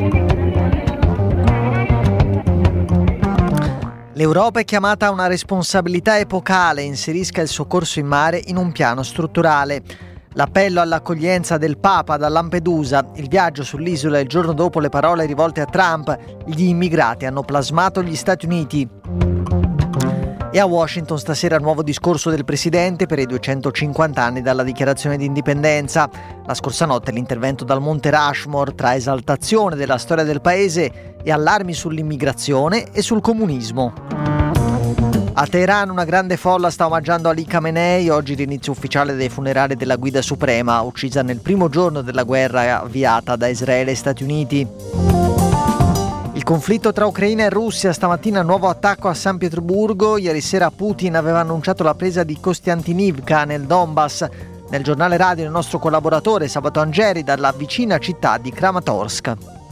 L'Europa è chiamata a una responsabilità epocale, inserisca il soccorso in mare in un piano strutturale. L'appello all'accoglienza del Papa da Lampedusa, il viaggio sull'isola il giorno dopo le parole rivolte a Trump, gli immigrati hanno plasmato gli Stati Uniti. E a Washington stasera nuovo discorso del Presidente per i 250 anni dalla dichiarazione di indipendenza. La scorsa notte l'intervento dal Monte Rushmore tra esaltazione della storia del paese e allarmi sull'immigrazione e sul comunismo. A Teheran una grande folla sta omaggiando Ali Khamenei, oggi l'inizio ufficiale dei funerali della guida suprema, uccisa nel primo giorno della guerra avviata da Israele e Stati Uniti. Il conflitto tra Ucraina e Russia, stamattina nuovo attacco a San Pietroburgo, ieri sera Putin aveva annunciato la presa di Kostiantynivka nel Donbass. Nel giornale radio il nostro collaboratore Sabato Angeri dalla vicina città di Kramatorsk.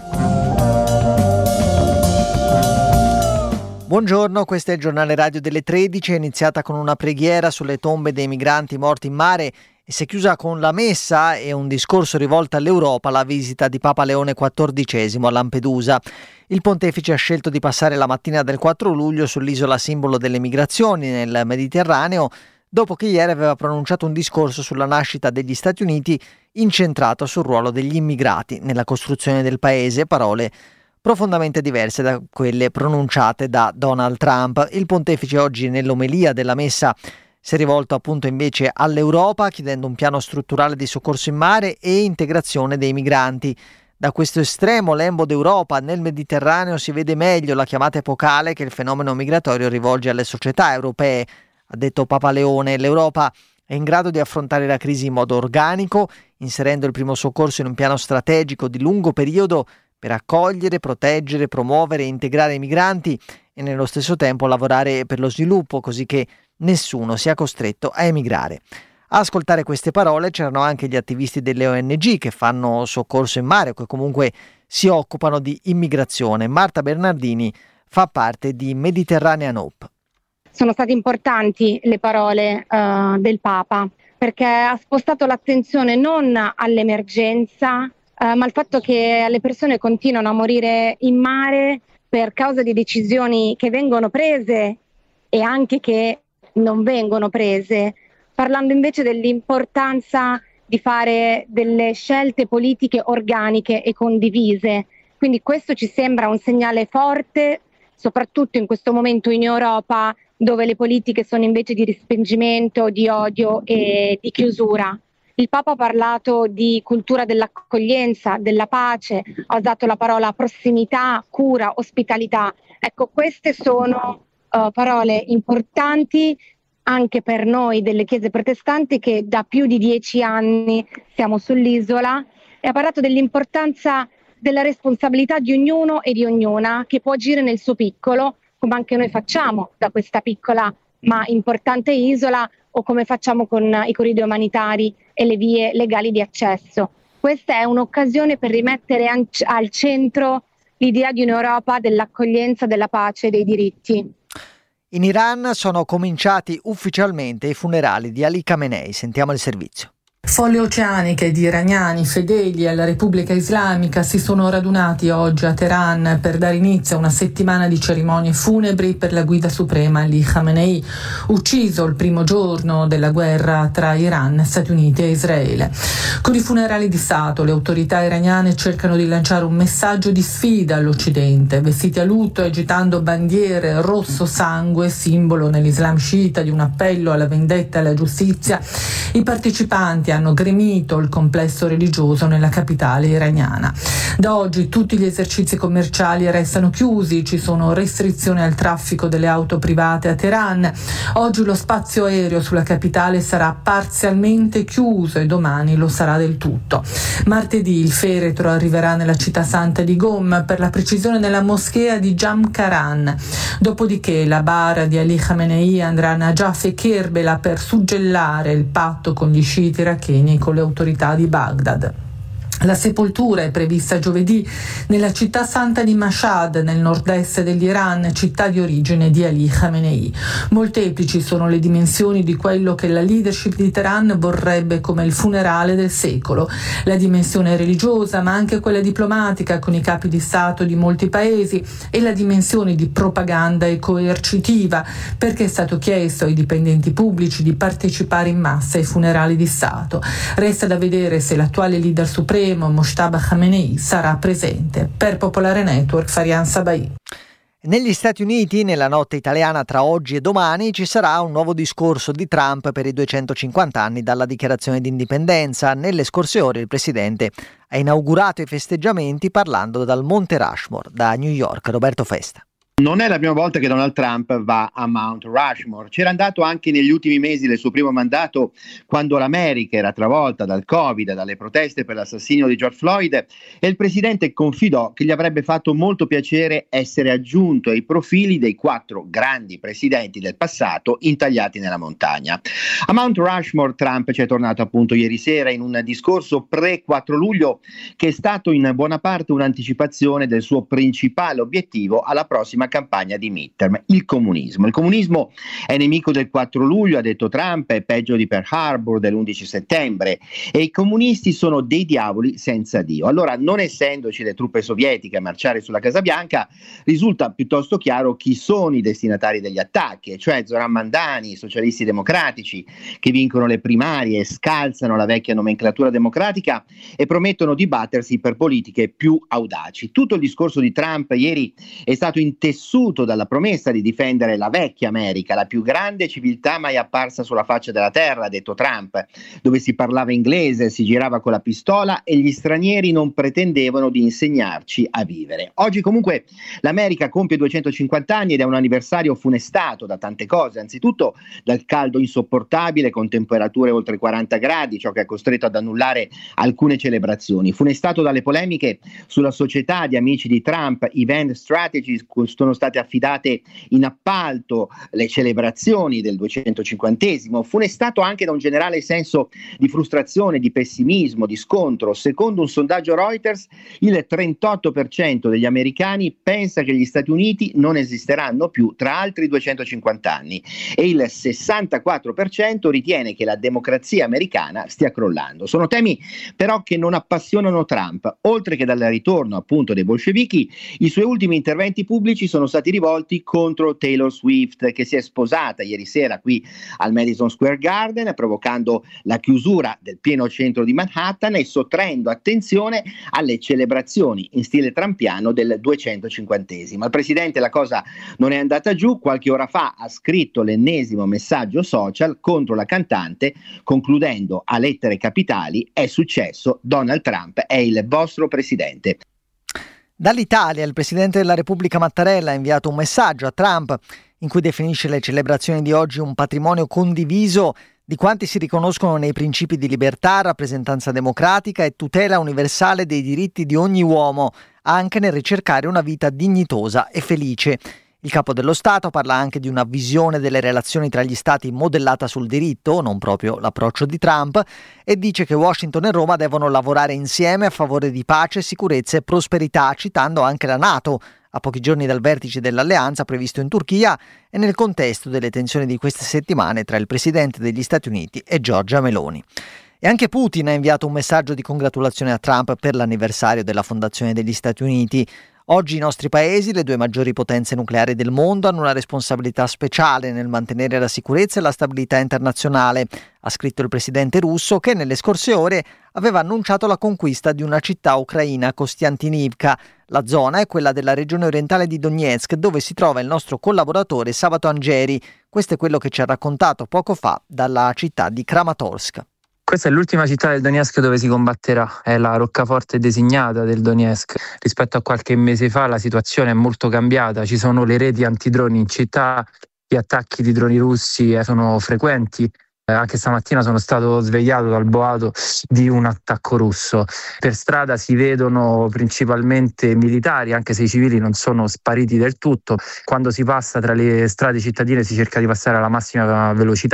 Buongiorno, questo è il giornale radio delle 13, è iniziata con una preghiera sulle tombe dei migranti morti in mare e si è chiusa con la messa e un discorso rivolto all'Europa alla visita di Papa Leone XIV a Lampedusa. Il pontefice ha scelto di passare la mattina del 4 luglio sull'isola simbolo delle migrazioni nel Mediterraneo, dopo che ieri aveva pronunciato un discorso sulla nascita degli Stati Uniti incentrato sul ruolo degli immigrati nella costruzione del paese, parole profondamente diverse da quelle pronunciate da Donald Trump. Il pontefice oggi nell'omelia della messa si è rivolto appunto invece all'Europa chiedendo un piano strutturale di soccorso in mare e integrazione dei migranti. Da questo estremo lembo d'Europa nel Mediterraneo si vede meglio la chiamata epocale che il fenomeno migratorio rivolge alle società europee, ha detto Papa Leone. L'Europa è in grado di affrontare la crisi in modo organico, inserendo il primo soccorso in un piano strategico di lungo periodo per accogliere, proteggere, promuovere e integrare i migranti e nello stesso tempo lavorare per lo sviluppo così che nessuno sia costretto a emigrare. A ascoltare queste parole c'erano anche gli attivisti delle ONG che fanno soccorso in mare o che comunque si occupano di immigrazione. Marta Bernardini fa parte di Mediterranean Hope. Sono state importanti le parole del Papa perché ha spostato l'attenzione non all'emergenza ma al fatto che le persone continuano a morire in mare per causa di decisioni che vengono prese e anche che non vengono prese, parlando invece dell'importanza di fare delle scelte politiche organiche e condivise. Quindi questo ci sembra un segnale forte, soprattutto in questo momento in Europa, dove le politiche sono invece di respingimento, di odio e di chiusura. Il Papa ha parlato di cultura dell'accoglienza, della pace, ha usato la parola prossimità, cura, ospitalità. Ecco, queste sono parole importanti anche per noi delle chiese protestanti che da più di 10 anni siamo sull'isola, e ha parlato dell'importanza della responsabilità di ognuno e di ognuna che può agire nel suo piccolo, come anche noi facciamo da questa piccola ma importante isola, o come facciamo con i corridoi umanitari e le vie legali di accesso. Questa è un'occasione per rimettere al centro l'idea di un'Europa dell'accoglienza, della pace e dei diritti. In Iran sono cominciati ufficialmente i funerali di Ali Khamenei. Sentiamo il servizio. Folle oceaniche di iraniani fedeli alla Repubblica Islamica si sono radunati oggi a Teheran per dare inizio a una settimana di cerimonie funebri per la guida suprema Ali Khamenei, ucciso il primo giorno della guerra tra Iran, Stati Uniti e Israele. Con i funerali di Stato le autorità iraniane cercano di lanciare un messaggio di sfida all'Occidente, vestiti a lutto e agitando bandiere rosso sangue, simbolo nell'Islam sciita di un appello alla vendetta e alla giustizia. I partecipanti hanno gremito il complesso religioso nella capitale iraniana. Da oggi tutti gli esercizi commerciali restano chiusi, ci sono restrizioni al traffico delle auto private a Teheran. Oggi lo spazio aereo sulla capitale sarà parzialmente chiuso e domani lo sarà del tutto. Martedì il feretro arriverà nella città santa di Qom, per la precisione nella moschea di Jamkaran. Dopodiché la bara di Ali Khamenei andrà a Najaf e Kerbela per suggellare il patto con gli sciiti iracheni e con le autorità di Baghdad. La sepoltura è prevista giovedì nella città santa di Mashhad, nel nord-est dell'Iran, città di origine di Ali Khamenei. Molteplici sono le dimensioni di quello che la leadership di Teheran vorrebbe come il funerale del secolo. La dimensione religiosa, ma anche quella diplomatica con i capi di Stato di molti paesi, e la dimensione di propaganda e coercitiva, perché è stato chiesto ai dipendenti pubblici di partecipare in massa ai funerali di Stato. Resta da vedere se l'attuale leader supremo Mojtaba Khamenei sarà presente. Per Popolare Network, Farian Sabai. Negli Stati Uniti, nella notte italiana tra oggi e domani, ci sarà un nuovo discorso di Trump per i 250 anni dalla dichiarazione di indipendenza. Nelle scorse ore il presidente ha inaugurato i festeggiamenti parlando dal Monte Rushmore. Da New York, Roberto Festa. Non è la prima volta che Donald Trump va a Mount Rushmore. C'era andato anche negli ultimi mesi del suo primo mandato, quando l'America era travolta dal Covid, dalle proteste per l'assassinio di George Floyd, e il presidente confidò che gli avrebbe fatto molto piacere essere aggiunto ai profili dei 4 grandi presidenti del passato intagliati nella montagna. A Mount Rushmore Trump ci è tornato appunto ieri sera in un discorso pre-4 luglio che è stato in buona parte un'anticipazione del suo principale obiettivo alla prossima campagna di midterm, il comunismo. Il comunismo è nemico del 4 luglio, ha detto Trump, è peggio di Pearl Harbor dell'11 settembre, e i comunisti sono dei diavoli senza Dio. Allora, non essendoci le truppe sovietiche a marciare sulla Casa Bianca, risulta piuttosto chiaro chi sono i destinatari degli attacchi, cioè Zoran Mandani, i socialisti democratici, che vincono le primarie, scalzano la vecchia nomenclatura democratica e promettono di battersi per politiche più audaci. Tutto il discorso di Trump ieri è stato intessuto dalla promessa di difendere la vecchia America, la più grande civiltà mai apparsa sulla faccia della terra, ha detto Trump, dove si parlava inglese, si girava con la pistola e gli stranieri non pretendevano di insegnarci a vivere. Oggi comunque l'America compie 250 anni ed è un anniversario funestato da tante cose, anzitutto dal caldo insopportabile con temperature oltre 40 gradi, ciò che ha costretto ad annullare alcune celebrazioni, funestato dalle polemiche sulla società di amici di Trump, Event Strategies, sono state affidate in appalto le celebrazioni del 250esimo, funestato anche da un generale senso di frustrazione, di pessimismo, di scontro. Secondo un sondaggio Reuters, il 38% degli americani pensa che gli Stati Uniti non esisteranno più tra altri 250 anni e il 64% ritiene che la democrazia americana stia crollando. Sono temi però che non appassionano Trump. Oltre che dal ritorno appunto dei bolscevichi, i suoi ultimi interventi pubblici sono stati rivolti contro Taylor Swift, che si è sposata ieri sera qui al Madison Square Garden, provocando la chiusura del pieno centro di Manhattan e sottraendo attenzione alle celebrazioni in stile trumpiano del 250esimo. Al presidente la cosa non è andata giù, qualche ora fa ha scritto l'ennesimo messaggio social contro la cantante, concludendo a lettere capitali: è successo, Donald Trump è il vostro presidente. Dall'Italia il Presidente della Repubblica Mattarella ha inviato un messaggio a Trump in cui definisce le celebrazioni di oggi un patrimonio condiviso di quanti si riconoscono nei principi di libertà, rappresentanza democratica e tutela universale dei diritti di ogni uomo, anche nel ricercare una vita dignitosa e felice. Il capo dello Stato parla anche di una visione delle relazioni tra gli Stati modellata sul diritto, non proprio l'approccio di Trump, e dice che Washington e Roma devono lavorare insieme a favore di pace, sicurezza e prosperità, citando anche la NATO, a pochi giorni dal vertice dell'alleanza previsto in Turchia e nel contesto delle tensioni di queste settimane tra il Presidente degli Stati Uniti e Giorgia Meloni. E anche Putin ha inviato un messaggio di congratulazione a Trump per l'anniversario della fondazione degli Stati Uniti. Oggi i nostri paesi, le 2 maggiori potenze nucleari del mondo, hanno una responsabilità speciale nel mantenere la sicurezza e la stabilità internazionale, ha scritto il presidente russo, che nelle scorse ore aveva annunciato la conquista di una città ucraina, Kostiantynivka. La zona è quella della regione orientale di Donetsk, dove si trova il nostro collaboratore Sabato Angeri. Questo è quello che ci ha raccontato poco fa dalla città di Kramatorsk. Questa è l'ultima città del Donetsk dove si combatterà, è la roccaforte designata del Donetsk. Rispetto a qualche mese fa la situazione è molto cambiata, ci sono le reti antidroni in città, gli attacchi di droni russi sono frequenti. Anche stamattina sono stato svegliato dal boato di un attacco russo. Per strada si vedono principalmente militari, anche se i civili non sono spariti del tutto. Quando si passa tra le strade cittadine si cerca di passare alla massima velocità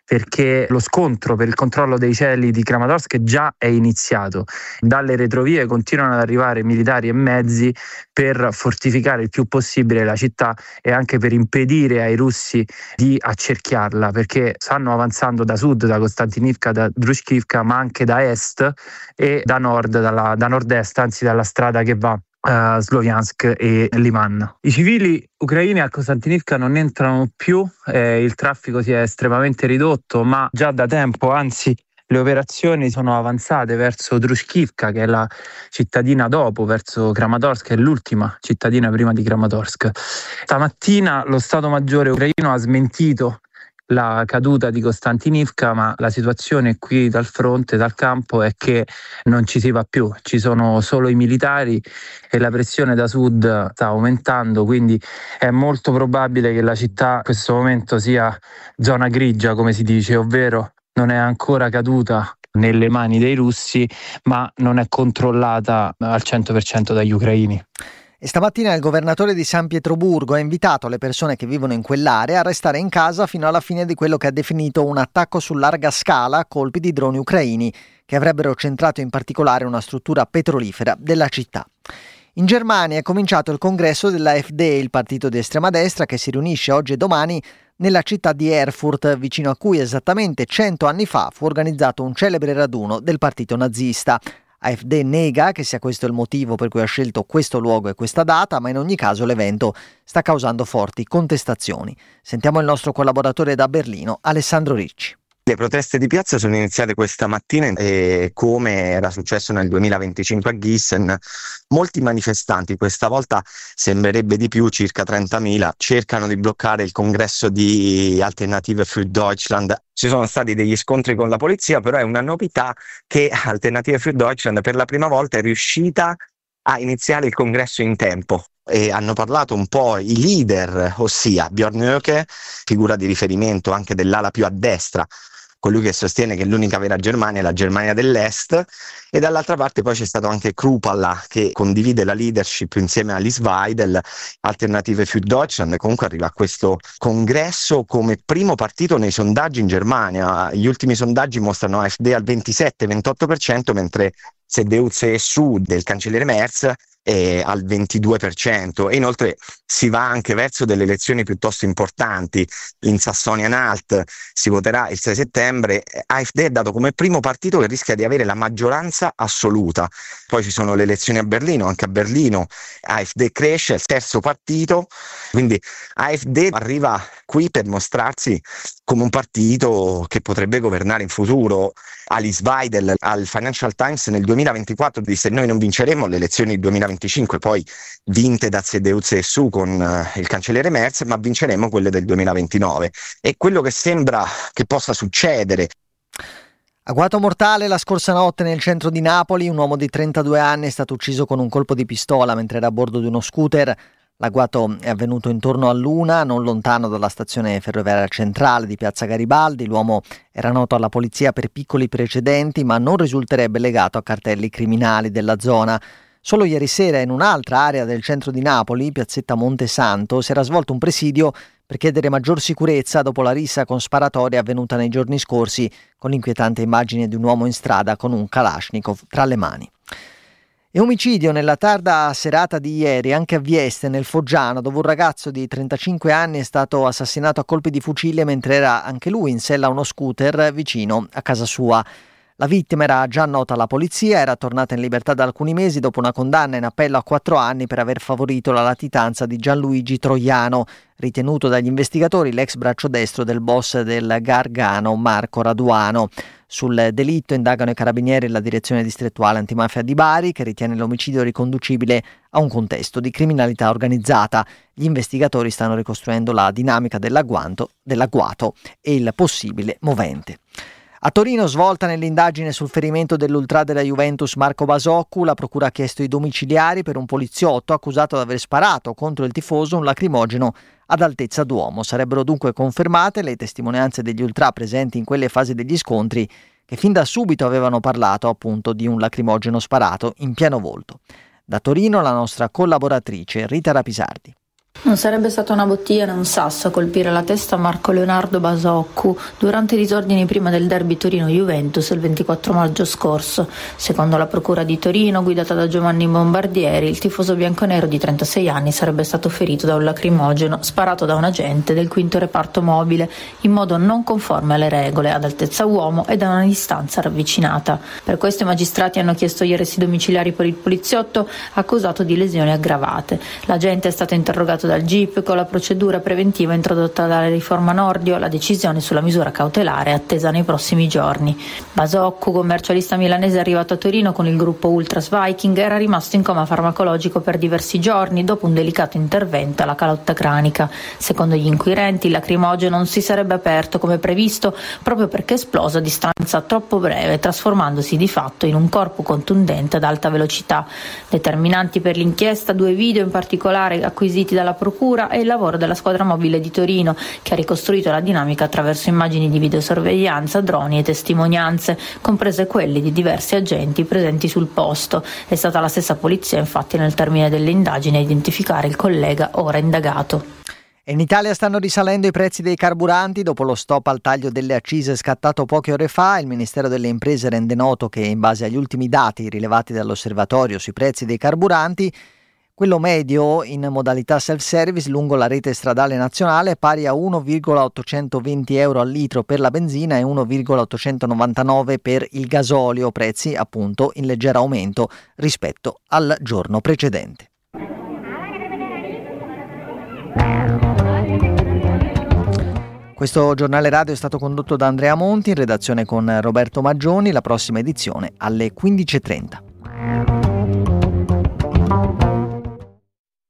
perché lo scontro per il controllo dei cieli di Kramatorsk già è iniziato. Dalle retrovie continuano ad arrivare militari e mezzi per fortificare il più possibile la città e anche per impedire ai russi di accerchiarla, perché stanno avanzando da sud, da Kostantinivka, da Družkivka, ma anche da est e da nord, da nord-est, anzi dalla strada che va a Sloviansk e Liman. I civili ucraini a Kostantinivka non entrano più, il traffico si è estremamente ridotto, ma già da tempo, anzi le operazioni sono avanzate verso Družkivka, che è la cittadina dopo, verso Kramatorsk, che è l'ultima cittadina prima di Kramatorsk. Stamattina lo Stato Maggiore ucraino ha smentito la caduta di Kostantinivka, ma la situazione qui dal fronte, dal campo, è che non ci si va più, ci sono solo i militari e la pressione da sud sta aumentando, quindi è molto probabile che la città in questo momento sia zona grigia, come si dice, ovvero non è ancora caduta nelle mani dei russi, ma non è controllata al 100% dagli ucraini. E stamattina il governatore di San Pietroburgo ha invitato le persone che vivono in quell'area a restare in casa fino alla fine di quello che ha definito un attacco su larga scala a colpi di droni ucraini, che avrebbero centrato in particolare una struttura petrolifera della città. In Germania è cominciato il congresso dell'AfD, il partito di estrema destra che si riunisce oggi e domani nella città di Erfurt, vicino a cui esattamente 100 anni fa fu organizzato un celebre raduno del partito nazista. AfD nega che sia questo il motivo per cui ha scelto questo luogo e questa data, ma in ogni caso l'evento sta causando forti contestazioni. Sentiamo il nostro collaboratore da Berlino, Alessandro Ricci. Le proteste di piazza sono iniziate questa mattina e, come era successo nel 2025 a Gießen, molti manifestanti, questa volta sembrerebbe di più, circa 30.000, cercano di bloccare il congresso di Alternative für Deutschland. Ci sono stati degli scontri con la polizia, però è una novità che Alternative für Deutschland per la prima volta è riuscita a iniziare il congresso in tempo. E hanno parlato un po' i leader, ossia Björn Höcke, figura di riferimento anche dell'ala più a destra, colui che sostiene che l'unica vera Germania è la Germania dell'Est, e dall'altra parte poi c'è stato anche Krupalla, che condivide la leadership insieme a Alice Weidel, Alternative für Deutschland. Comunque arriva a questo congresso come primo partito nei sondaggi in Germania. Gli ultimi sondaggi mostrano AfD al 27-28%, mentre CDU-CSU del cancelliere Merz è al 22%, e inoltre si va anche verso delle elezioni piuttosto importanti. In Sassonia-Anhalt si voterà il 6 settembre. AfD è dato come primo partito che rischia di avere la maggioranza assoluta. Poi ci sono le elezioni a Berlino, anche a Berlino AfD cresce, è il terzo partito, quindi AfD arriva qui per mostrarsi come un partito che potrebbe governare in futuro. Alice Weidel al Financial Times nel 2024 disse: noi non vinceremo le elezioni del 2025, poi vinte da CDU-CSU con il cancelliere Merz, ma vinceremo quelle del 2029. E quello che sembra che possa succedere. Agguato mortale la scorsa notte nel centro di Napoli, un uomo di 32 anni è stato ucciso con un colpo di pistola mentre era a bordo di uno scooter. L'agguato è avvenuto intorno all'1, non lontano dalla stazione ferroviaria centrale di Piazza Garibaldi. L'uomo era noto alla polizia per piccoli precedenti, ma non risulterebbe legato a cartelli criminali della zona. Solo ieri sera in un'altra area del centro di Napoli, piazzetta Monte Santo, si era svolto un presidio per chiedere maggior sicurezza dopo la rissa con sparatoria avvenuta nei giorni scorsi, con l'inquietante immagine di un uomo in strada con un Kalashnikov tra le mani. E omicidio nella tarda serata di ieri anche a Vieste, nel Foggiano, dove un ragazzo di 35 anni è stato assassinato a colpi di fucile mentre era anche lui in sella a uno scooter vicino a casa sua. La vittima era già nota alla polizia, era tornata in libertà da alcuni mesi dopo una condanna in appello a 4 anni per aver favorito la latitanza di Gianluigi Troiano, ritenuto dagli investigatori l'ex braccio destro del boss del Gargano Marco Raduano. Sul delitto indagano i carabinieri e la direzione distrettuale antimafia di Bari, che ritiene l'omicidio riconducibile a un contesto di criminalità organizzata. Gli investigatori stanno ricostruendo la dinamica dell'agguato e il possibile movente. A Torino, svolta nell'indagine sul ferimento dell'ultra della Juventus Marco Basoccu, la procura ha chiesto i domiciliari per un poliziotto accusato di aver sparato contro il tifoso un lacrimogeno ad altezza d'uomo. Sarebbero dunque confermate le testimonianze degli ultra presenti in quelle fasi degli scontri, che fin da subito avevano parlato appunto di un lacrimogeno sparato in pieno volto. Da Torino la nostra collaboratrice Rita Rapisardi. Non sarebbe stata una bottiglia né un sasso a colpire la testa a Marco Leonardo Basoccu durante i disordini prima del derby Torino-Juventus il 24 maggio scorso. Secondo la procura di Torino, guidata da Giovanni Bombardieri, il tifoso bianconero di 36 anni sarebbe stato ferito da un lacrimogeno sparato da un agente del 5° reparto mobile in modo non conforme alle regole, ad altezza uomo e da una distanza ravvicinata. Per questo i magistrati hanno chiesto gli arresti domiciliari per il poliziotto accusato di lesioni aggravate. L'agente è stato interrogato dal GIP con la procedura preventiva introdotta dalla riforma Nordio. La decisione sulla misura cautelare è attesa nei prossimi giorni. Basoccu, commercialista milanese arrivato a Torino con il gruppo Ultras Viking, era rimasto in coma farmacologico per diversi giorni dopo un delicato intervento alla calotta cranica. Secondo gli inquirenti, il lacrimogeno non si sarebbe aperto come previsto proprio perché esploso a distanza troppo breve, trasformandosi di fatto in un corpo contundente ad alta velocità. Determinanti per l'inchiesta 2 video in particolare acquisiti dalla procura e il lavoro della squadra mobile di Torino, che ha ricostruito la dinamica attraverso immagini di videosorveglianza, droni e testimonianze, comprese quelle di diversi agenti presenti sul posto. È stata la stessa polizia, infatti, nel termine delle indagini a identificare il collega ora indagato. In Italia stanno risalendo i prezzi dei carburanti dopo lo stop al taglio delle accise scattato poche ore fa. Il Ministero delle Imprese rende noto che, in base agli ultimi dati rilevati dall'osservatorio sui prezzi dei carburanti, quello medio in modalità self-service lungo la rete stradale nazionale è pari a 1,820 euro al litro per la benzina e 1,899 per il gasolio, prezzi appunto in leggero aumento rispetto al giorno precedente. Questo giornale radio è stato condotto da Andrea Monti, in redazione con Roberto Maggioni. La prossima edizione alle 15:30.